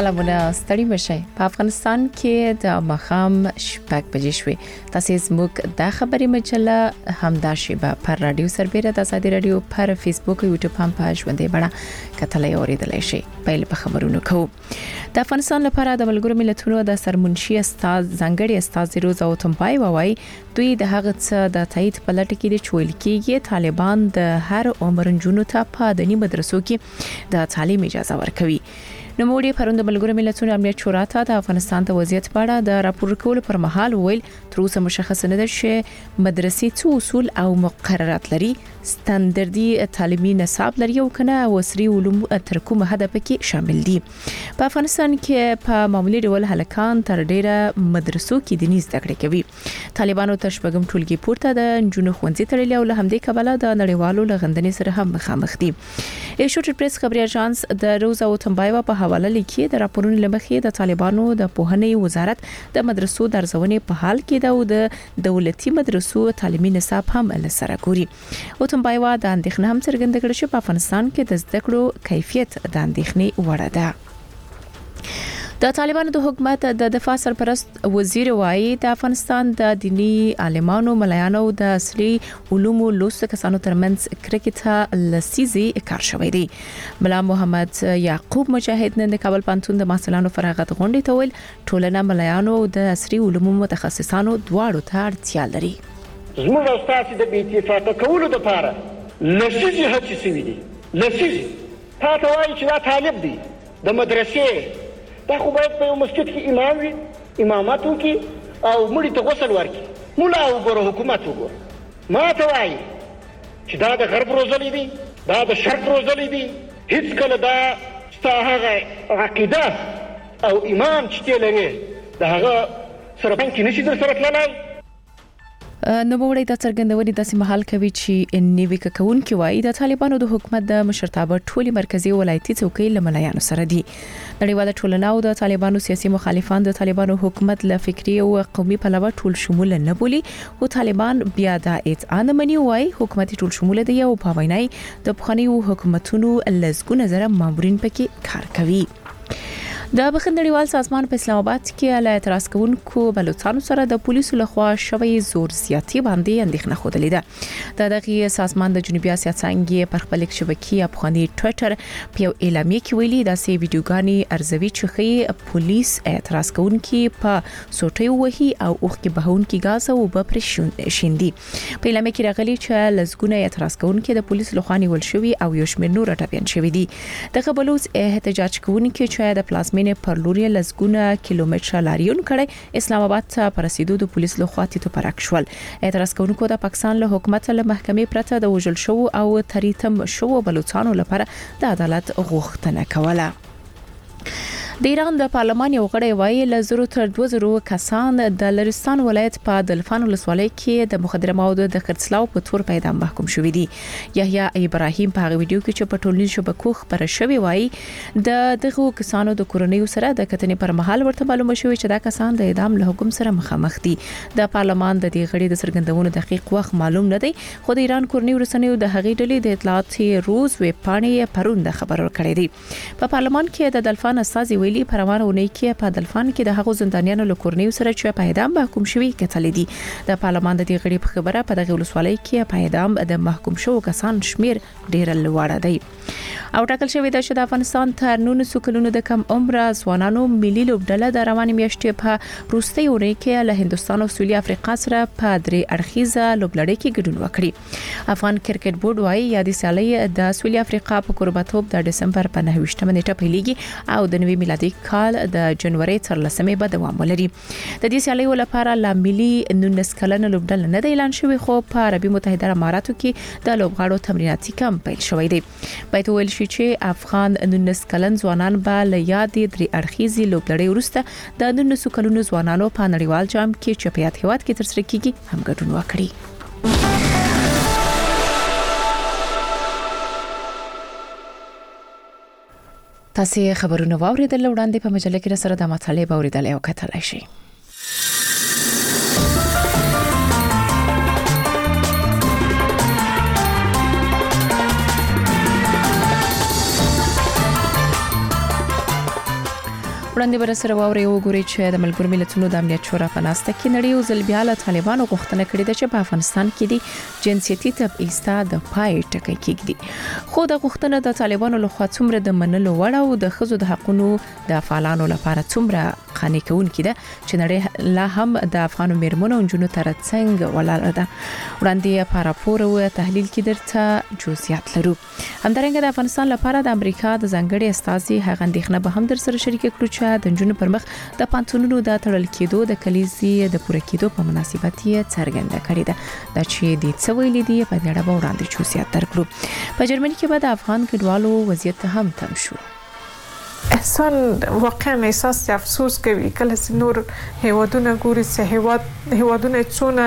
سلامونه ستړي مشي په افغانستان کې د مخام شپږ بجې شوې. تاسو زموږ د خبري مجله همدا شیبه پر رادیو سربېره د آزادي رادیو پر فیسبوک او یوټیوب هم په ژوندې بڼه کتلای اوریدلای شي. پیل په خبرونو کوو. د افغانستان لپاره د ملګرو ملتونو د سرمنشي استاد ځنګړي استاد روز او تمبای وایي دوی د هغه څه د تایید په لټه کې د چویل کېږي طالبان د هر عمر جنونو ته په دني مدرسو کې د تعلیم اجازه ورکوي. نوموړي پروند ملګرو ملتونو امنیت شورا ته د افغانستان د وضعیت په اړه د راپور کولو پر مهال ویل تر اوسه مشخص نه ده چې مدرسې څو اصول او مقررات لري، ستاندردي تعلیمي نصاب لري او کنه وسري علوم تر کومه هدف کې شامل دي. په افغانستان کې په معمولی ډول هلکان تر ډیره مدرسو کې دیني زده کړې کوي. طالبانو تر شپږم ټولګي پورته د جنونو ښوونځي تړلي او له همدې کبله د نړیوالو لغندنې سره هم مخامخ دي. ایشوټ پریس خبري اژانس د روز او تمبای په حواله لیکي د راپورونو لمخې د طالبانو د پوهنې وزارت د مدرسو درځونې په حال کې د دولتي مدرسو تعلیمي نصاب هم لسره ګوري. او تمبای د اندېښنه هم څرګنده کړې چې په افغانستان کې د زده کړو کیفیت د اندېښنې وړ ده. د طالبانو د حکومت د دفاع سرپرست وزیر وایي د افغانستان د دینی عالمانو ملایانو د اصلي علومو لوست کسانو ترمنځ کرکټ لسیزي کار شوی دی. ملا محمد یعقوب مجاهد نن د کابل پانتون د محصلانو فراغت غونډې ته ویل ټولنه ملایانو د اصلي علومو متخصصانو دواړو ته اړتیا لري. زموږ استاد د اتفاق کولو لپاره لسیزي هڅې شوې دي. لسیزي تاسو وایي چې دا طالب دی د مدرسې دا خو باید په یو مسجد کې امام وي، امامت وکړي او مړي ته غسل ورکړي. مولا وګوره، حکومت وګوره، ما ته وایي چې دا د غرب روزلې دي، دا د شرق روزلې دي. هیڅ کله دا ستا هغه عقیده او ایمان چې ته لرې د هغه سره باندې نشي در سره تللی. نوموړی د څرګندونې داسې محل کوي چې نیوي کوونکي وایي د طالبانو د حکومت د مشرتابه ټولي مرکزی ولایتي څوکۍ لملایانو سره دي. نړیواله ټولنه او د طالبانو سیاسي مخالفان د طالبانو حکومت له فکری او قومي پلوه ټول شمول نه بولي او طالبان بیا د ادعا مني وایي حکومت ټول شمول دی او په وینای د بخښنیو حکومتونو لزګونه زره مامورین پکې کار کوي. د بخښنیوال سازمان په اسلام آباد کې له اعتراض کوونکو بلوچستان سره د پولیسو لخوا شوی زور زیاتی باندې اندېښنه خوده لیده. د دغه سازمان د جنوبي اسیا څنګه پر خپل شبکې افغاني ټوئیټر په یو اعلامیه کې ویلي د سي ویډیوګانی ارزوي چې پولیس اعتراض کوونکي په سوټي وهي او اوخکي بهونکي غاز او بپرشون شیندي. په اعلامیه کې راغلي چې لزګونه اعتراض کوونکي د پولیسو لخوا نیول شوی او یو شمېر نور ټاپین شوی دي. دغه بلوچ احتجاج کوونکي چې د پلازمینې پر لوري لزګونه کیلومتره لاریون کړي اسلام آباد ته پر رسیدو د پولیس لخوا تیتو پرک شول. اعتراض کوونکو د پاکستان له حکومت له محکمې پرته د وژل شو او تریتم شو بلوچستان لپاره د عدالت غوښتنه کوله. د ایران د پارلمان یو غړی وایي له 0 تر 2000 کسان د لرستان ولایت په دلفان ولسوالۍ کې د مخدره موادو د خرڅلاو په تور په اعدام محکوم شوی دي. یحیی ابراهیم په هغه ویډیو کې چې په ټولنیزو شبکو خبره شوی وایي دغه کسانو د کورنیو سره د کتنې پر مهال ورته معلومه شوی چې دا کسان د اعدام له حکم سره مخامخ دي. د پارلمان د دې غړي د څرګندونو دقیق وخت معلوم نه دی، خو د ایران کورنیو رسنیو د هغې ډلې د اطلاعات روز ویب پاڼې پرون د خبر ورکړې دي. په پارلمان کې د دلفان استازي ویلي پروانه ونې کې په دلفان کې د هغو زندانیانو له کورنیو سره چې په اعدام محکوم شوي کتل دي. د پارلمان د دې غړي په خبره په دغه ولسوالۍ کې په اعدام د محکوم شوو کسان شمیر ډیر لوړ دی. او ټاکل شوی د شد افغانستان تر 19 کلونو د کم عمر ځوانانو ملي لوبډله د روانې میاشتې په روسي اوري کې له هندستان او سویلي افریقا سره په درې اړخیزه لوبلړۍ کې ګډون وکړي. افغان کرکټ بورډ وايي یادې سیالۍ د سویلي افریقا په کوربتوب د دسمبر په 29 نیټه پیلېږي او د نوي میلادي کال د جنوري تر 10 به دوام ولري. د دې سیالۍ لپاره لا ملي 19 کلن لوبډله نه اعلان شوی، خو په عربي متحده اماراتو کې د لوبغاړو تمریناتي کمپ پیل شوی دی. باید ویل شي چې افغان 19 کلن ځوانان به له یادې درې اړخیزې لوبلړۍ وروسته د 19 کلونو ځوانانو په نړیوال جام کې چې په یاد هیواد کې ترسره کیږي هم ګډون وکړي. تاسو خبرونه واوریدل وړاندې په مجله کې سره د مطالعه اوریدل او کتلای شئ. وړاندې بر سره واوري وګوري چې د ملګرو ملتونو د امنیت شورا په ناسته کې نړۍ او ځل بیا له طالبانو غوښتنه کړې ده چې په افغانستان کې د جنسيتي تبعیض د پای ټکی کېږي. خو د غوښتنه د طالبانو لخوا څومره د منلو وړ او د خزو د حقوقو د فعالانو لپاره څومره قانع کوونکې ده چې نړۍ لا هم د افغان میرمنو او جنونو ترڅنګ ولاړه ده. وړاندې په راپور او تحلیل کې درته جزئیات لرو. همدارنګه د افغانستان لپاره د امریکا د ځانګړي استازي هغه اندېښنه به هم در سره شریک کړو چې د جنونو پر مخ د پانتونونو د تړل کېدو د کلیزې د پوره کېدو په مناسبت یې څرګنده کړې ده. دا چې د څویلې دی په دې اړه به وړاندې جزئیات درکړو. په جرمني کې به د افغان کډوالو وضعیت هم تم شو. انسان واقعا احساس افسوس کوي کله چې نور هیوادونه ګوري چې هیوادونه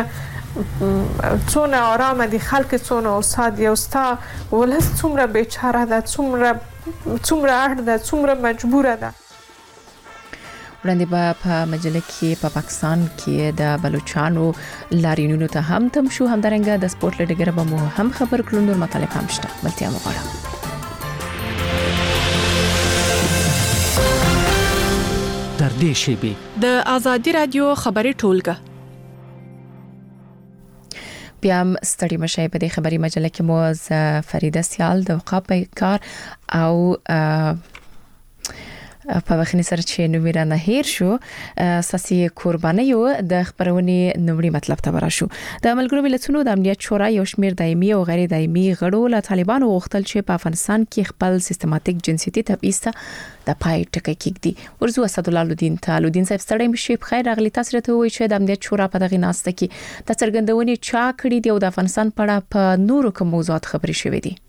څونه آرام دي، خلک څونه اوساد یو ستا ولس څومره بیچاره ده، څومره اړ ده، څومره مجبوره ده. وړاندې په مجله کې په پاکستان کې د بلوچستانو لاریونونو ته هم تم شو. همدارنګه د سپورت لډګر به مو هم خبر کړو. نور مطالب هم شته. بلتیا مغواړم. در دې شیبه د ازادي رادیو خبري ټولګه بیا ستړي مشه په دې خبري مجله کې مو فریده سیال د وقاف کار او په وخت سره چې نو میرانه هیر شو اساسي قرباني د خبرونې نومړي مطلب ته ورشو. د ملګرو ملتونو د امنیت شورا یو شمېر دایمي او غیر دایمي غړو له طالبانو غوښتل چې په افغانستان کې خپل سیستماتیک جنسيتي تبعیض ته د پای ټکی کېږي. ورزو اسد الله لودین صاحب ستړي مشي په خیر اغلی تاسو ته وایي چې د امنیت شورا په دغه ناسته کې د څرګندونې چا کړی دی او د افغانستان په اړه په نورو کوم موضوعات خبري شوې دي.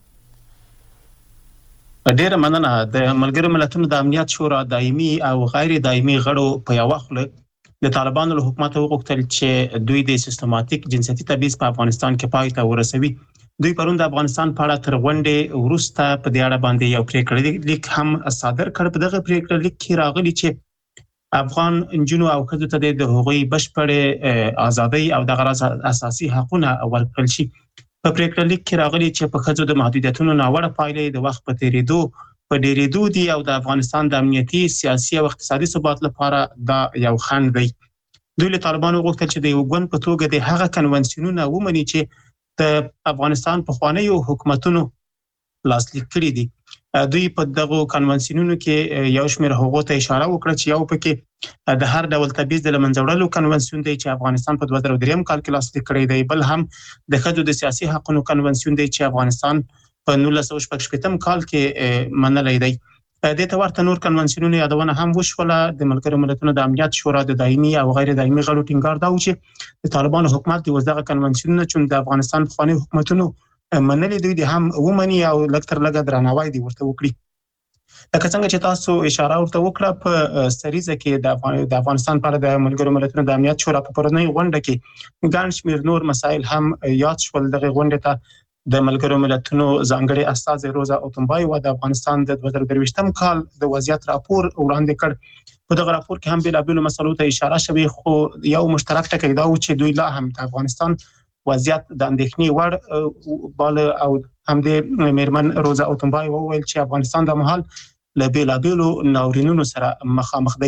ډیره مننه. د ملګرو ملتونو د امنیت شورا دایمي او غیر دایمي غړو په یو وخت د طالبانو له حکومت وغوښتل چې دوی د سیستماتیک جنسيتي تبعیض په افغانستان کې پای ته ورسوي. دوی پرون د افغانستان په اړه تر غونډې وروسته په دې اړه باندې یو پریکړه لیک هم صادر کړ. په دغه پریکړه لیک کې راغلي چې افغان جنونو او ښځو ته د هغوی بشپړ ازادي او د اساسي حقوقونه ورکړل شي. په پریکړه لیک کې راغلي چې په ښځو د محدودیتونو ناوړه پایلې د وخت په تیریدو په ډیریدو دي او د افغانستان د امنیتي، سیاسي او اقتصادي ثبات لپاره دا یو خنډ دی. دوی له طالبانو غوښتل چې د یو ګوند په توګه د هغه کنونسیونونه ومني چې د افغانستان په خوانیو حکومتونو لاسلیک کړي دي. دوی په دغه کنونسیونونو کې یو شمېر حقوقو ته اشاره وکړه چې یو پکې د هر ډول تبعیض د منځه وړلو کنونسیون دی چې افغانستان په 2003 کال کې لاسلیک کړی دی. بل هم د ښځو د سیاسي حقوقو کنونسیون دی چې افغانستان په 1960 کال کې منلی دی. د ته ورته نور کنونسیونونه یادونه هم وشوله. د ملګرو ملتونو د امنیت شورا د دایمي او غیر دایمي غړو ټینګار دا و چې د طالبانو حکومت د وزدغه کنونسیونونه چې د افغانستان خواني حکومتونو منلي دوی د هم ومني او لکتر لګه درناوی دی ورته وکړي. لکه څنګه چې تاسو اشاره ورته وکړه په سریزه کې د افغانستان پر د ملګرو ملتونو د امنیت شورا په پرونی غونډه کې ګڼ شمېر نور مسایل هم یاد شول. دغه غونډه ته د ملګرو ملتونو ځانګړي استازي روزا اوتمبای و د افغانستان د 2023 کال د وضعیت راپور وړاندې کړ. په دغه راپور کې هم بېلابېلو مسلو ته اشاره شوې، خو یو مشترک ټکی دا و چې دوی لا هم د افغانستان وضعیت د اندېښنې وړ باله او هم د میرمن روزا اوتمبای وویل چې افغانستان د مهال له بېلابېلو ناورینونو سره مخامخ دی.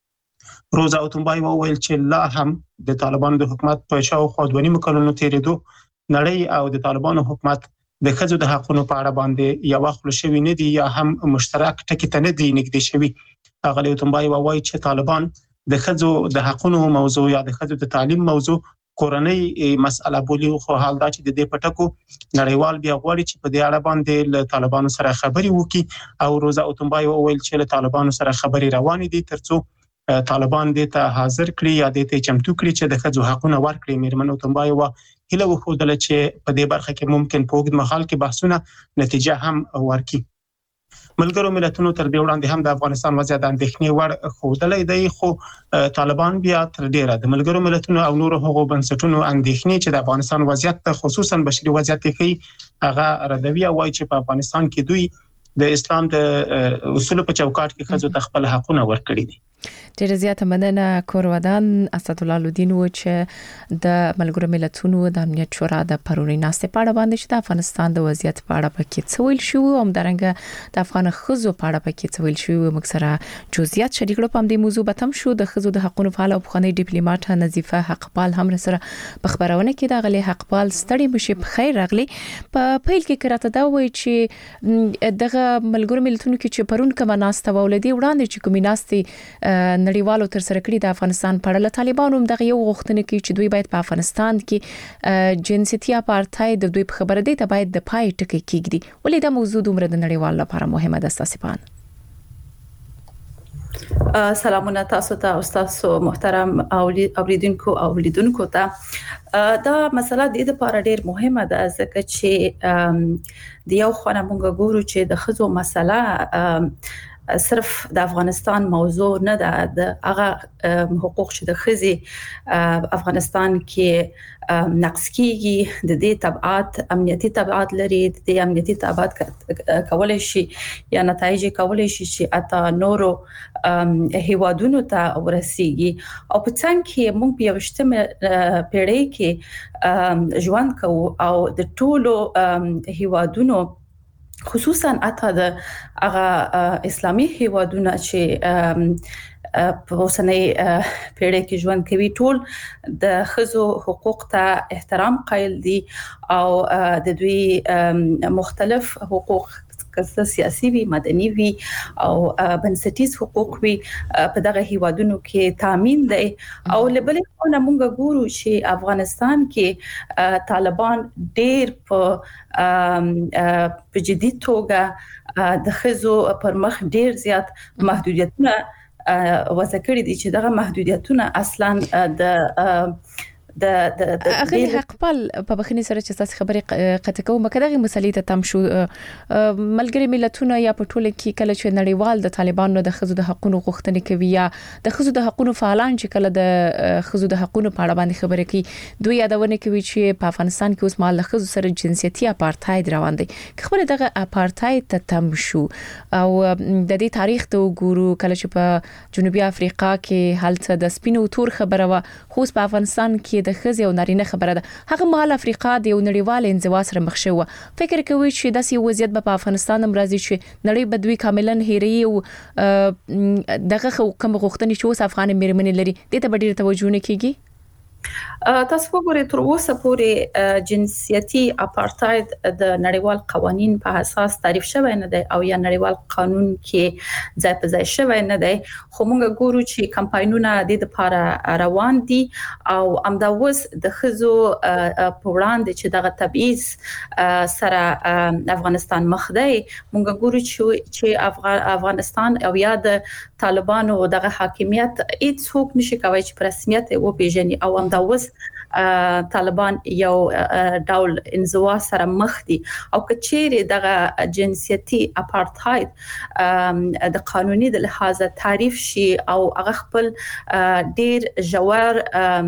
روزا اوتمبای وویل چې لا هم د طالبانو د حکومت په شاوخوا 2.5 کلونو تېرېدو نړۍ او د طالبانو حکومت د ښځو د حقوقو په اړه باندې یو خپل شوی نه دی یا هم مشترک ټکی ته نه دی نږدې شوی. هغه اوتمبای وایي چې طالبان د ښځو د حقوقو موضوع یا د ښځو د تعلیم موضوع کورنۍ مسأله بولی، خو حال دا چې د دې پټکو نړیوال بیا غواړي چې په دې اړه باندې له طالبانو سره خبري وکړي. او روزا اوتمبای وویل چې له طالبانو سره خبري روانې دي ترڅو طالبان دې ته حاضر کړي یا دې ته چمتو کړي چې د ښځو حقوقونه ورکړي. میرمن اوتمبای هیله وښودله چې په دې برخه کې ممکن په اوږد مهال کې بحثونه نتیجه هم ورکړي. ملګرو ملتونو تر دې وړاندې هم د افغانستان وضعیت د اندېښنې وړ ښودلی دی، خو طالبان بیا تر ډیره د ملګرو ملتونو او نورو هغو بنسټونو اندېښنې چې د افغانستان وضعیت ته خصوصا بشري وضعیت یې ښیي هغه ردوي او وایي چې په افغانستان کې دوی د اسلام د اصولو په چوکاټ کې ښځو ته خپل حقونه ورکړي دي. ډېر زیاته مننه کور ودان اسد الله الدین و چې د ملګرو ملتونو د امنیت شورا د پرونی ناستې په اړه باندې چې د افغانستان د وضعیت په اړه پکې څه ویل شو او همدارنګه د افغان ښځو په اړه پکې څه ویل شو موږ سره جزئیات شریک کړو. په دې موضوع به تم شو د ښځو د حقوقو فعال او بخښنی ډیپلوماټ نظیفه حقپال هم سره په خبرونه کې د غلي حقپال ستړي مشي په خیر راغلي. په پیل کې کراته دا وایي چې دغه ملګرو ملتونو کې چې پرون کومه ناسته ولدي وړاندې چې کومې ناستې نړیوالو تر سره کړی د افغانستان په اړه طالبانو هم دغه یو غوښتنه کوي چې دوی باید په افغانستان کې جنسيتي اپارټاید د دوی په خبره دی ته باید د پای ټکی کېږي. ولې دا موضوع دومره د نړیوالو لپاره مهمه ده ستاسو؟ سلامونه تاسو ته استاد محترم اوریدونکو او لیدونکو ته دا مسله د دې لپاره ډیر مهمه ده ځکه چې د یو خونه مونږ ګورو چې د خزو مسله صرف د افغانستان موضوع نه ده د هغه حقوق چې د خزي افغانستان کې نقص کیږي د دې تبعات امنیتي تبعات لري د امنیتي تبعات کولای شي یا نتایج کولای شي چې اته نورو هیوادونو ته ورسیږي او په څنګه کې موږ په یوشتمه پیړۍ کې ژوند کوو او د ټولو هیوادونو خصوصا اته د هغه اسلامي هیوادونو چې په اوسنۍ پیړۍ کې ژوند کوي ټول د خزو حقوق ته احترام قائل دي او د دوی مختلف حقوق که سیاسي وي مدني وي او بنسټیز حقوق وي په دغه هیوادونو کې تامین دي او لبلې خونه مونږ ګورو چې افغانستان کې طالبان ډېر په جدي توګه د خزو پر مخ ډېر زیات محدودیتونه وضع کړی دي چې دغه محدودیتونه اصلا د اغلی حقپال په بخنی سره چې تاسو خبرې قطع کوم مکدغه مسلې ته تم شو ملګری ملتونه یا په ټوله کې کله چې نړیوال د طالبانو د خزو د حقوقو غوښتنې کوي یا د خزو د حقوقو فعالان چې کله د خزو د حقوقو په اړه باندې خبرې کوي دوی یادونه کوي چې په افغانستان کې اوس مال د خزو سره جنسيتي اپارټاید روان دي. خبره دغه اپارټاید ته تم شو او د دې تاریخ ته وګورو کله چې په جنوبي افریقا کې حالت د سپینو تور خبره وا خو په افغانستان کې د خزي او نارینه خبره ده هغه مال افریقا د یو نړیوال انزوا سره مخ شو. فکر کوي چې داسې وضعیت په افغانستان هم راځي چې نړۍ بدوي کاملا هېري او دغه کوم غوښتنې چې اوس افغان میرمنې لري د ته ډېر توجه نه کیږي. تاسو وګورئ تر اوسه پورې جنسيتي اپارټاید د نړیوال قوانين په اساس تعریف شوی نه دی او یا نړیوال قانون کې ځای په ځای شوی نه دی خو موږ ګورو چې کمپاینونه د لپاره روان دي او امداوس د خزو په وړاندې چې دغه تبعیض سره افغانستان مخ دی موږ ګورو چې افغانستان او یا د طالبانو دغه حاکمیت هیڅ څوک نشي کوي چې په رسمیت و پیژني او اوس طالبان یو ډول انزوا سره مخ دي او کچېره دغه جنسيتي اپارټاید د قانوني د لحاظ تعریف شي او هغه خپل ډیر جوړ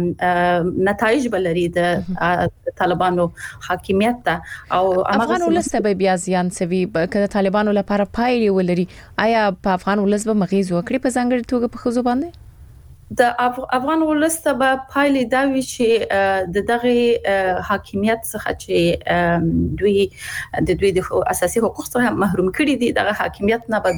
نتایج بلري د طالبانو حاکمیت ته او افغان ولسته بیا زیان سوي کله طالبانو لپاره پایلې ولري آیا په افغان ولس به مغیز وکړي په ځانګړي توګه په خزو باندې د افغان ولسته به پایلې دا وی چې د دغه حاکمیت څخه چې دوی د اساسي حقوقو څخه محروم کړي دي دغه حاکمیت نه به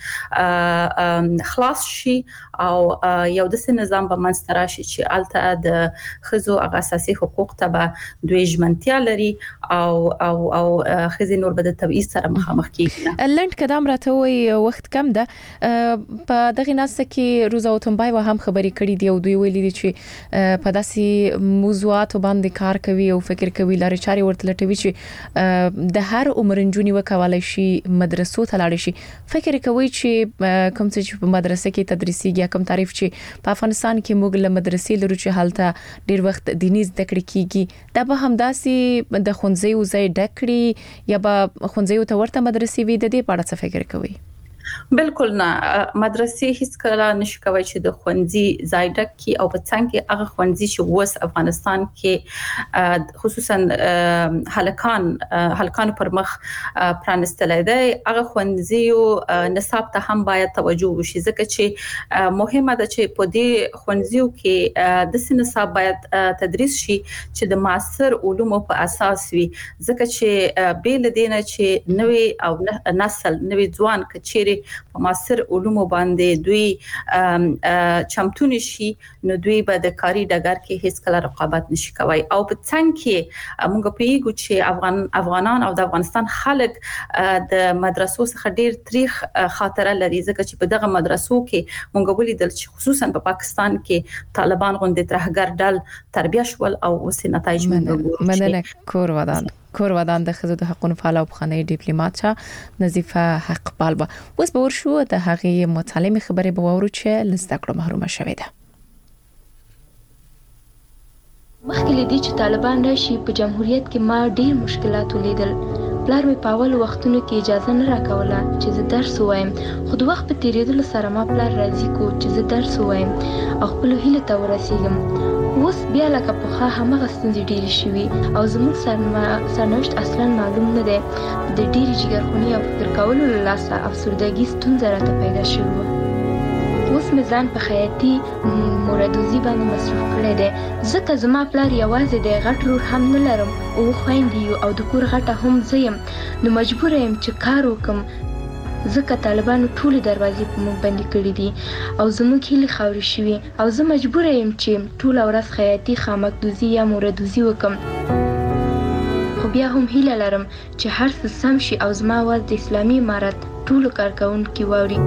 دوی خلاص شي او یو د نظام به منځ راشي چې الته د خزو اساسي حقوق ته به دوی ژمنتیا لري او خزي نور به د تبعیض سره مخامخ کیږي. لند کدام راته وي وخت کم ده په دغه ناسته کې روزا وتنبای و هم خبرې کړې دي او دوی ویلي دي چې په داسې موضوعاتو باندې کار کوي او فکر کوي لارې چارې ورته لټوي چې د هر عمر نجونې وکولای شي مدرسو ته لاړ شي. فکر کوي چې کوم څه په مدرسې کې تدریسيږي کوم تعریف چې په افغانستان کې موږ له مدرسې لرو چې حالت ډیر وخت دیني زده کړې کیږي دا به هم داسې د خونځي او ځای ډکړي یا به خونځي ته ورته مدرسې وي د دې په اړه څه فکر کوي؟ بالکل نه مدرسې هیڅ کله نشي کوي چې د خوندزي زایډک کی او په څنګه کې هغه خوندزي چې وس افغانستان کې خصوصا هلکان پر مخ پرانستلای دی هغه خوندزي او نصاب ته هم باید توجه وشي ځکه چې مهمه ده چې په دې خوندزيو کې د نصاب باید تدریس شي چې د معاصر علومو په اساس وي ځکه چې بیل دینه چې نوې او نسل نوې ځوان کچيري په معاصر علومو باندې دوی چمتون شي نو دوی به د کاري ډګر کې هیڅ کله رقابت نشي کوي او په څنګه کې موږ پیګو چې افغانان او د افغانستان خلک د مدرسو څخه ډیر تاریخ خاطره لري ځکه چې په دغه مدرسو کې موږ ولیدل چې خصوصا په پاکستان کې طالبان غونډې ترهګر ډل تربیه شول او اوس نتایج موږ مننه کور ودان د خزو د حقوقو فعال او بخنۍ ډیپلوماټه نظیفه حقپال به اوس به ورشو د هغې متعلمه خبرې به وورو چې لزده کړو محرومه شوې ده مخکې لدی چې طالبان راشي په جمهوریت کې ما ډیر مشکلات ولیدل پلار مې په اول وختونو کې اجازه نه راکوله چې زه درس وایم خو د وخت په تیریدلو سره ما پلار راضي کو چې زه درس وایم او خپل هیله ته ورسیږم اوس بیا لکه په هغه ستونزې ډېرې شوي او زموږ سرنوشت اصلا معلوم نه دی د ډېرې جګرخوني او فکر کولو له لاسه افسردګي ستونزه راته پیدا شوې وه اوس مې ځان په خیاطي موردوزي باندې مصروف کړی دی ځکه زما پلار یوازې دی غټ لور هم نه لرم او خویندې یو او د کور غټه هم زه یم نو مجبوره یم چې کار وکړم ځکه طالبانو ټولې دروازې په موږ بندې کړې دي او زموږ هیلې خاورې شوي او زه مجبوره یم چې ټوله ورځ خیاطي خامکدوزي یا موردوزي وکړم خو بیا هم هیله لرم چې هر څه سم شي او زما اواز د اسلامي امارت ټولو کارکوونکي واوري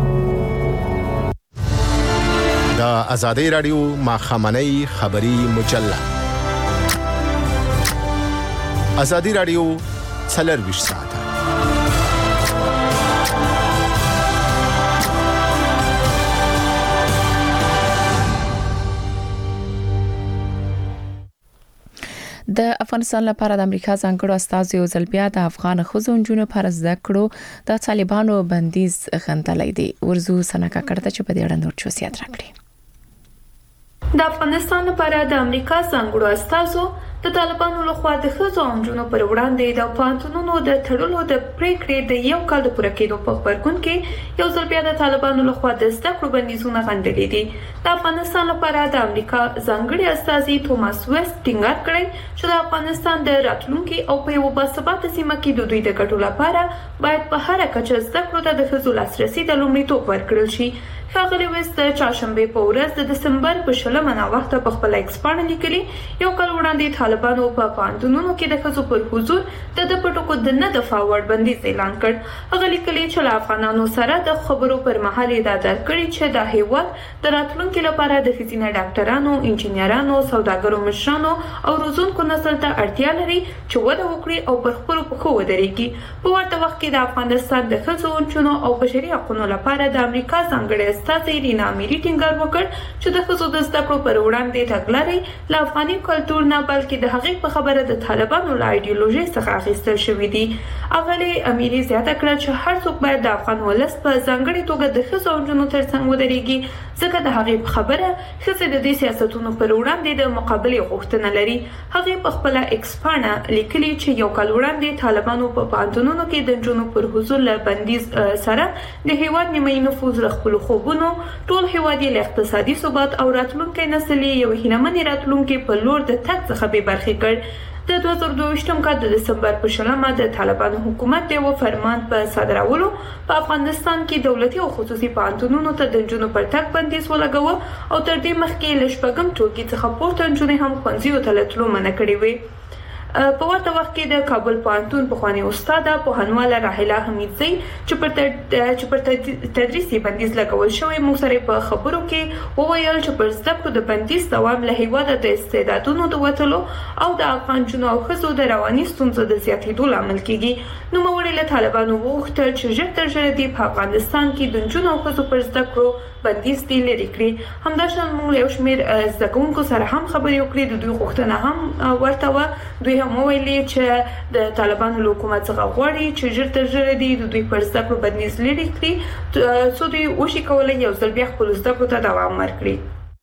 د آزادۍ رادیو ماخامنۍ خبري مجله آزادۍ رادیو 24 ساعت د افغانستان لپاره د امریکا ځانګړو استازو یو ځل بیا د افغان ښځو نجونو پر زده کړو د طالبانو بندیز غندلای دی ورزو سنکا کړه چې په دې اړه نور چوسیات راکړي د افغانستان لپاره د امریکا ځانګړو استازو د طالبانو لخوا د ښځو او نجونو پر وړاندې د پانتونونو د تړلو د پریکړې د یو کال د پوره کېدو په خبرګون کې یو ځل بیا د طالبانو لخوا د زده کړو بندیزونه غندلي دي د افغانستان لپاره د امریکا ځانګړي استازي توماس ویست ټینګار کړی چې د افغانستان د راتلونکي او په یو باثباته سیمه کې د دوی د ګټو لپاره باید په هر کچه زده کړو ته د ښځو لاسرسي د لومړیتوب ورکړل شي ښاغلي ویست د چهارشنبه په ورځ د دسمبر په 16 وخت په خپل ایکس باندې لیکلي یو کال وړاندې طالبانو په پانتونونو کې د ښځو پر حضور د پټکو د نه دفاع وړ بندیز اعلان کړ هغه لیکلي چې له افغانانو سره د خبرو پر مهال دا درکړي چې د هیواد د راتلونکي لپاره د ښځینه ډاکټرانو انجنیرانو سوداګرو مشرانو او روزونکو نسل ته اړتیا لري چې وده وکړي او پر خپلو پښو ودرېږي په ورته وخت کې د افغانستان د ښځو نجونو او بشري حقوقو لپاره د امریکا ځانګړي استازي رینا میری ټینګار وکړ چې د ښځو د زده کړو پر وړاندې تګلارې له افغاني کلتور نه بلکې د هغې په خبره د طالبانو له ایډیولوژي څخه اخیستل شوې دي اغلې امیری زیاته کړه چې هر څوک باید د افغان ولس په ځانګړي توګه د ښځو او نجونو ترڅنګ ودرېږي ځکه د هغې په خبره ښځې د دې سیاستونو پر وړاندې د مقابلې غوښتنه لري هغې په خپله ایکس پاڼه لیکلي چې یو کال وړاندې طالبانو په پوهنتونونو کې د نجونو پر حضور له بندیز سره د هیواد نیمایي نفوذ له خپلو خوبونو ټول هیواد یې له اقتصادي ثبات او راتلونکي نسل یې یو هیلهمنې راتلونکي په لور د تګ څخه بې برخې کړ د 2022 کال د دسمبر په 16 د طالبانو حکومت د یو فرمان په صادرولو په افغانستان کې دولتي او خصوصي پوهنتونونو ته د نجونو پر تګ بندیز ولګاوه او تر دې مخکې له شپږم ټولګي څخه پورته نجونې هم ښوونځیو ته له تلو منع کړې وې په ورته وخت کې د کابل پوهنتون پخواني استاده پوهنواله راحله حمیدزی چې پر تدریس بندیز لګول شوی موږ سره په خبرو کې وویل چې پر زده کړو د بندیز دوام له هیواده د استعدادونو د وټلو او د افغان جنو او ښځو د رواني ستونزو د زیاتېدو لامل کیږي نو موږ له طالبانو وغوښتل چې ژر تر ژره په افغانستان کې د جنو او ښځو پر زده کړو بندیز دی لري کړی. همداشان موږ یو شمېر زده سره هم خبرې وکړې. د دوی غوښتنه هم ورته و. دوی هم ویلي چې د طالبانو له حکومت څخه غواړي چې ژر تر ژره د دوی پر زده کړو بندیز لري کړي څو دوی وشي کولای یو ځل بیا خپل زده کړو ته دوام ورکړي.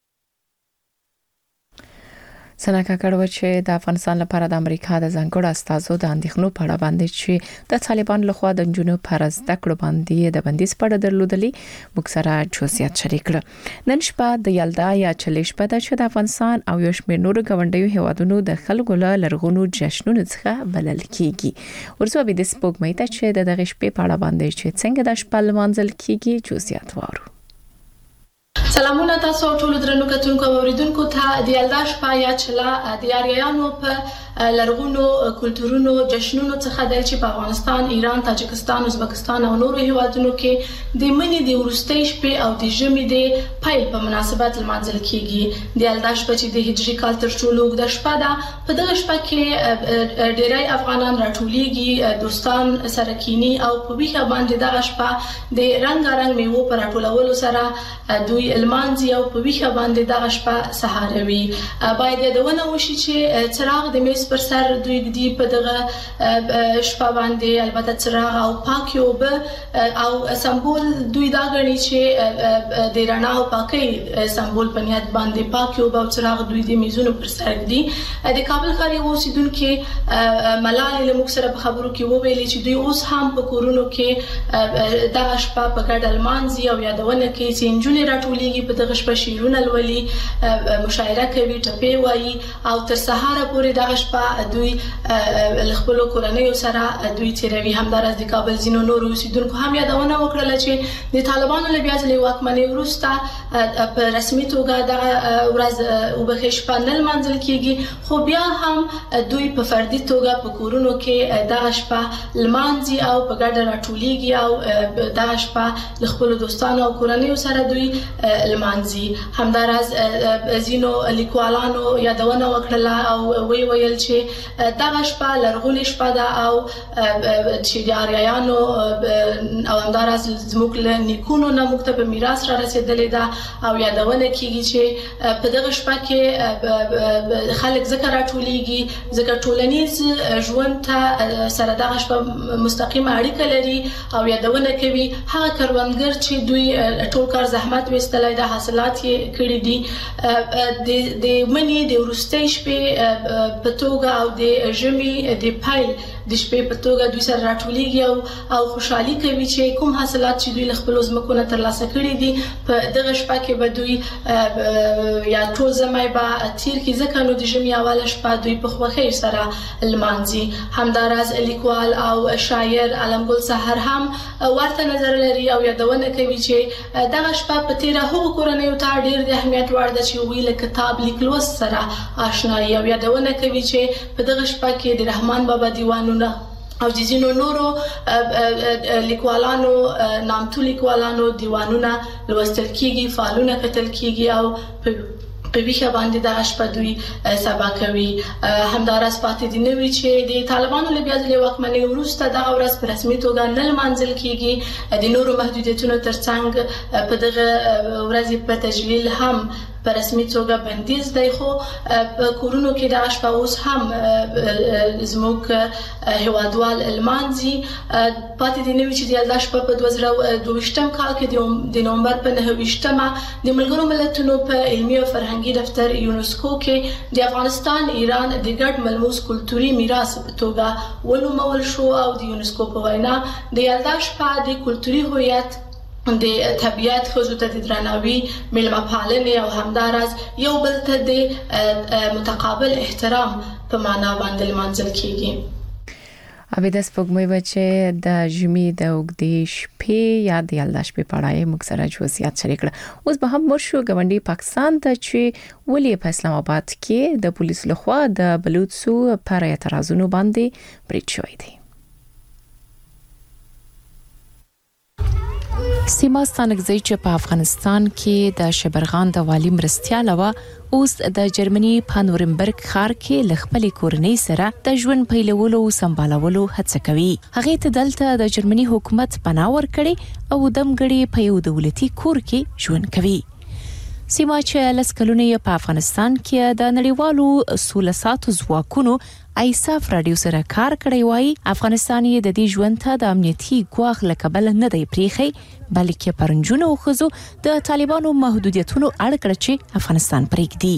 سنا کاکړ چې د افغانستان لپاره د امریکا د ځانګړو استازو د اندېښنو په اړه باندې چې د طالبان لخوا د جنونو پر زده کړو باندې د بندیز په اړه درلودلې موږ سره جزئیات شریک کړل. نن شپه د یلدا یا چلیش په د چې د افغانستان او یو شمېر نورو ګاونډیو هیوادونو د خلکو له لرغونو جشنونو څخه بلل کیږي. ورسره به د سپوږمۍ ته چې د دغه شپې په اړه باندې چې څنګه د شپه لمانځل کیږي جزئیات وارو. سلامونه تاسو ټول درنو کتونکو او اوریدونکو ته د یلدا شپه یا چلا د یاریانو په لرغونو کلتورونو جشنونو څخه د چې په افغانستان، ایران، تاجکستان، ازبکستان او نورو هیوادونو کې د منی د ورستۍ شپې او د ژمي د پیل په مناسبت لمانځل کیږي. د یلدا شپه چې د هجري کال تر ټولو اوږده شپه ده. په دغه شپه کې ډېری افغانان راټولېږي، دوستان سره کینی او په ویښه باندې دغه شپه د رنگارنګ میوو پر راټولولو سره دوی لمانځي او په ویښه باندې دغه شپه سهاروي. باید یادونه وشي چې څراغ د میز پر سر دوی د په دغه شپه باندې البته څراغ او پاکي اوبه او سمبول دوی دا غني چې د رڼا او پاکي سمبول په نیت باندې پاکي اوبه او څراغ دوی د میزونو پر سر دي. د کابل ښار اوسیدونکو ملالۍ له موږ سره په خبرو کې وویلي چې دوی اوس هم په کورونو کې دغه شپه په ګډه لمانځي او یادونه کوي چې انجونې راټولېږي په دغه شپه شعرونه لولي، مشاعره کوي، ټپې وایي او تر سهار پورې دغه شپه دوی خپل کورنۍ سره دوی تیروي. همدارس د کابل ځینو نورو اوسیدونکو هم یادونه وکړه چې د طالبانو له بیا ځلې واکمنۍ وروسته په رسمي توګه دغه ورځ وبخښ شپه نه لمانځل کیږي، خو بیا هم دوی په فردي توګه په کورونو کې دغه شپه لمانځي او په ګډه راټولېږي او دغه شپه له خپل دوستانو او کورنۍ سره دوی لمانځي. همدارس ځینو لیکوالانو یادونه وکړه او ویل چې دغه شپه لرغونې شپه ده او چې د آریایانو او همدارس زموږ له نیکونو نه موږ ته په میراث را رسېدلې ده او یادونه کیږي چې په دغه شپه کې خلک ځکه راټولېږي ځکه ټولنیز ژوند ته سره دغه شپه مستقیمه اړیکه لري او یادونه کوي هغه کروندګر چې دوی ټول کار زحمت وستلای د حاصلات یې کړی دي. د منی د ورستۍ شپې په توګه او د ژمي د پیل د شپې په توګه دوی سره راټولېږي او خوشحالي کوي چې کوم حاصلات چې دوی له خپل ځمکو نه ترلاسه کړي دي په دغه شپه کې به دوی یا ټول ژمی به تیر کړي ځکه نو د ژمي اوله شپه دوی په خوښۍ سره لمانځي. همداراز لیکوال او شاعر علمګل سحر هم ورته نظر لري او یادونه کوي چې دغه شپه په تیره هغو کورنیو ته ډېر د اهمیت وړ ده چې هغوی له کتاب لیک لوست سره آشنایي او یادونه کوي چې په دغه شپه کې د رحمان بابا دیوانونه او د ځینو نورو لیکوالانو نامتو لیکوالانو دیوانونه لوستل کیږي، فالونه کتل کیږي او په ویښه باندې دغه شپه دوی سبا کوي. همداراز پاتې دي نوي چې د طالبانو له بیا ځلې واکمنۍ وروسته دغه ورځ په رسمي توګه نه لمانځل کیږي. د نورو محدودیتونو ترڅنګ په دغه ورځ په تجلیل هم په رسمي توګه بندیز دی، خو په کورونو کې دغه شپه اوس هم زموږ هیوادوال لمانځي. پاتې دي نوي چې د یلدا شپه په 2022 کال کې د نومبر په 9 د ملګرو ملتونو په علمي او فرهنګي دفتر یونسکو کې د افغانستان ایران د ګډ ملموس کلتوري میراث په توګه ونومول شو او د یونسکو په وینا د یلدا شپه د کلتوري هویت د طبیعت خزو ته د درناوي، مېلمه پالنې او همداراز یو بل ته د متقابل احترام په معنا باندې لمانځل کیږي. ابي د سپوږمۍ بچي د ژمي د اوږدې شپې یا د یلدا شپې په اړه موږ سره جزئیات شریک کړل. اوس به هم مرشو ګاونډي پاکستان ته چې ولې په اسلام آباد کې د پولیس لخوا د بلوچستو پر اعتراضونو باندې بریټ شوی دی. سیما ستانګزی چې په افغانستان کې د شبرغان د والی مرستیاله و اوس د جرمني په نورنبرګ ښار کې لخپل کورنۍ سره د ژوند پیلولو او سمبالولو هڅه کوي. هغه ته دلته د جرمني حکومت پناه ورکړي او دمګړي په یو دولتي کور کې ژوند کوي. سیما چې لسکلونه په افغانستان کې د نړیوالو سولساتو ځواکونو ایساف رادیو سره کار کړی وای. افغانستان یې د دې ژوند ته د امنیتي ګواښ لکبل نه دی پریخي، بلکې پرنجونو او خزو د طالبانو محدودیتونو اړه کړ چې افغانستان پریږدي.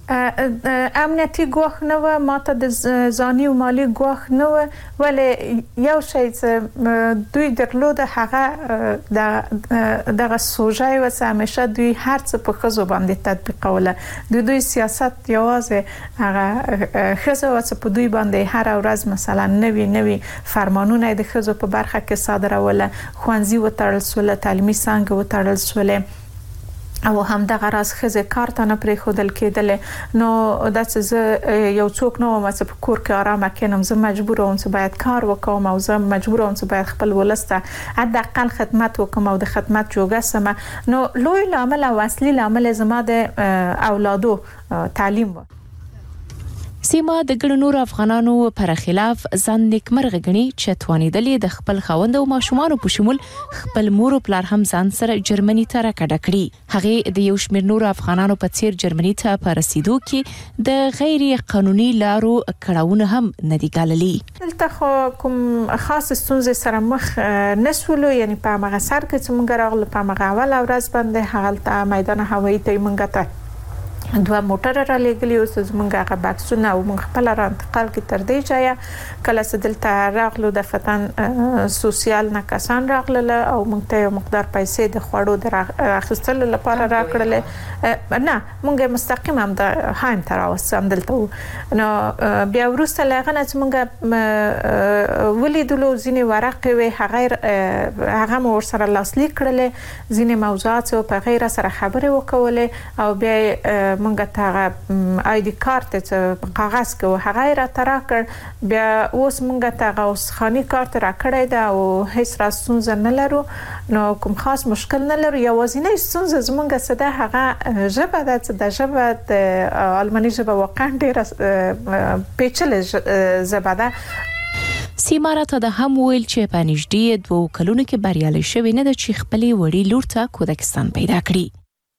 امنیتي ګواښ نه و، ماته د ځاني او مالی ګواښ نه و، ولې یو شی چې دوی درلود هغه دغه سوژای و چې همیشه دوی هر څه په خزو باندې تطبیقوله. دوی سیاست یوازې هغه خزو چې په دوی باندې هر ورځ مثلا نوي فرمانونه د خزو په برخه کې صادروله، خوانزي وتړل سول، تعلیمي څانګه وتړل سول او هم دغه راز خزه کار ته نه پرې خودل کېدل. نو د څه یو څوک نو چې په کور کې آرام کېنم، زه مجبور وم چې باید کار وکوم او زه مجبور وم چې باید خپل ولسته حداقل خدمت وکم او د خدمت جوګه سم. نو لوی لامل او اصلي لامل زما د اولادو تعلیم و. سیما د ګڼو نور افغانانو پر خلاف ځان نیکمرغه غني چې توانیدلې د خپل خوند او ماشومان په شمول خپل مور او پلار هم ځان سره جرمني ته راکړه کړی. هغه د یو شمېر نور افغانانو په څیر جرمني ته په رسیدو کې د غیر قانوني لارو کړهونه هم ندي ګاللي. دلته خو کوم خاص ستونزې سره مخ نسولو، یعنی په هغه سر کې چې موږ راغله په هغه اول ورځ باندې هغه میدان هوایي ته موږ ته 2 موټر را لګلی او زمونږ هغه بکسونه او موږ خپل را انتقال کې تر دې ځای کله چې دلته راغلو د فتن سوسیال نه کسان راغله او موږ ته مقدار پیسې د خوړو د اخیستلو لپاره راکړل. نه موږ مستقیم هم د هایم تر اوسه دلته. نو بیا وروسته لغه چې موږ ولیدلو ځینې ورقې وي هغه مو سره لاسلیک کړل، ځینې موضوعات په غیر سره خبرې وکولې او بیا منګه ته آی ډی کارت چې په کاغذ کې هغه را ترا کړ. بیا اوس منګه ته اوس خاني کارت را کړی دا او هیڅ راستونزه نه لرو. نو کوم خاص مشکل نه لرو. یوازینی ستونزه زمونږ څه ده هغه ژبه ده چې د ژبه د آلماني ژبه واقعا ډېره پیچلې ژبه ده. سیماره ته د هم ویل چې په نږدې 2 کلونو کې بریالي شوی نه د چې خپلې وړي لور ته کودکستان پیدا کړي.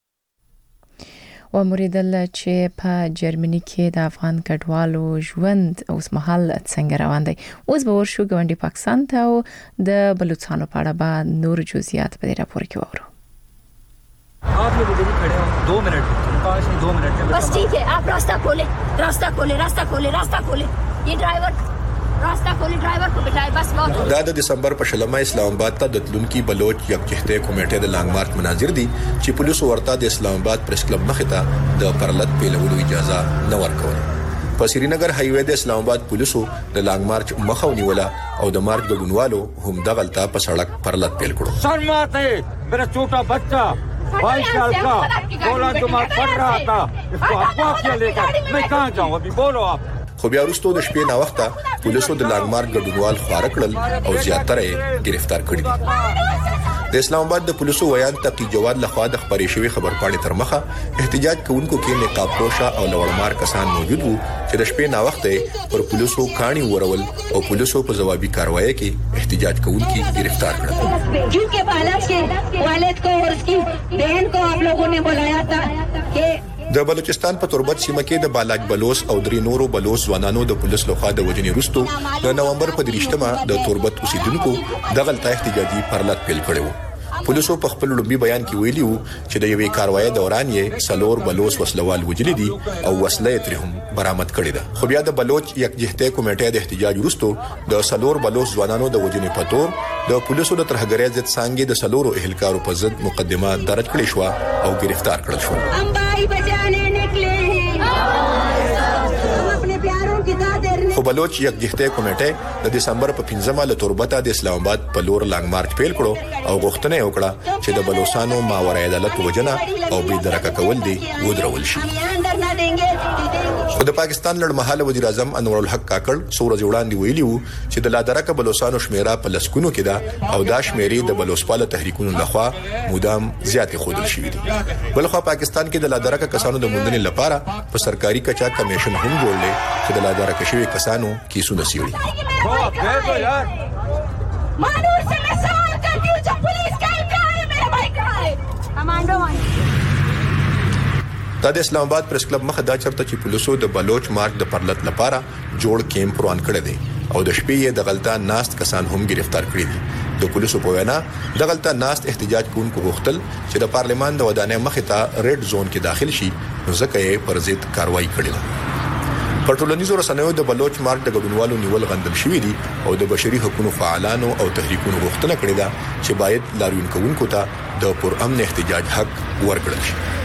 و موریدل چې په جرمني کې د افغان کډوالو ژوند اوس مهال څنګه روان دی. اوس به ورشو ګوندی پاکستان ته او د بلوچستان په اړه به نور جزئیات په دې راپور کې وورو. आप लोग इधर ही खड़े हो 2 मिनट 2 मिनट बस ठीक है, आप रास्ता खोले रास्ता खोले रास्ता खोले रास्ता खोले ये ड्राइवर रास्ता खोले ड्राइवर को बिठाए बस बहुत. دا د دسمبر په شلمه اسلام آباد ته د تلونکي بلوچ یکجهته کمیټې د لانګ مارچ مناظر دي چې پولیسو ورته د اسلام آباد پریس کلب مخې ته د پرلط پیلولو اجازه نه ورکوله. په سرینګر هایوې د اسلام آباد پولیسو د لانګ مارچ مخه ونیوله او د مارچ ګډونوالو هم د غلطه په سړک پرلط پیل کړو. شرماته میرا छोटा बच्चा 22 साल का 16 जमात पढ़ रहा था, इसको अगवा किया लेकर मैं कहां जाऊं अभी बोलो आप. خو بیا وروسته د شپې نا وخته پولیسو د لانګمارک ګډونوال خوار کړل او زیاتره یې گرفتار کړي دي. د اسلام آباد د پولیسو ویان تقی جواد لخوا د خبري شوی خبرپاڼې تر مخه احتجاج کوونکو کې نقاب پوشا او لوړمار کسان موجود وو چې د شپې نا وخته پر پولیسو کاڼي ورول او پولیسو په جوابي کاروایی کې احتجاج کوونکي گرفتار کړل. जिनके बालक के वालिद को और उसकी बहन को आप लोगों ने बुलाया था कि د بلوچستان په تربت سیمه کې د بالاک بلوچ او درې نورو بلوچ ځوانانو د پولیس لخوا د وجنې وروسته د نومبر په 23مه د تربت اوسیدونکو د غلطه احتجاجي پرلط پیل کړو. پولیسو په خپل لومبي بیان کې ویلي وو چې د یوې کاروایی دوران یې سلور بلوچ وسلوال وجلي دي او وسله یې ترهم برآمد کړې ده. خو بیا د بلوچ یکجهته کمیټې د احتجاج وروسته د سلور بلوچ ځوانانو د وجنې په تور د پولیسو د ترهګرۍ ضد څنګه د سلورو اهلکارو په ضد مقدمه درج کړې شو او گرفتار کړل شو. خو بلوچ یکجهته کمیټه د دسمبر په 15مه له تربته د اسلام آباد په لور لانګ مارچ پیل کړو او غوښتنه وکړه چې د بلوچستانو ماورای عدالت وجنه او بې درکه کول دي ودرول شي. خو د پاکستان لړمحاله وزیر اعظم انور الحق کاکړ سورج وړاندې ویلي وو چې د لادرکه بلوچستانو شمیره په لسکونو کې ده او دا شمیرې د بلوچستان تحریکونو لخوا مدام زیاتې خودل شوې دي. بلخو پاکستان کې د لادرکه کسانو د موندنې لپاره په سرکاري کچا کمیشن هم جوړل چې د لادرکه شوی کسانو کیسونه سیړي. مانور سے میں سوال کرتی ہوں جو پولیس کا انکار ہے میرا بھائی کہاں ہے؟ کمانڈو د اسلام آباد پریس کلب مخه دا چرته چې پولیسو د بلوچ مارچ د پرلط لپاره جوړ کیمپ روان کړی دی او د شپې د غلطه ناست کسان هم گرفتار کړي دي. د پولیسو په وینا د غلطه ناست احتجاج کوونکو غوښتل چې د پارلمان د ودانۍ مخې ته ریډ زون کې داخل شي نو ځکه یې پر ضد کاروایی کړې ده. په ټولنیزو رسنیو د بلوچ مارچ د ګډونوالو نیول غندل شوې دي او د بشري حقوقو فعالانو او تحریکونو غوښتنه کړې ده چې باید لاریون کوونکو ته د پرامن احتجاج حق ورکړل شي.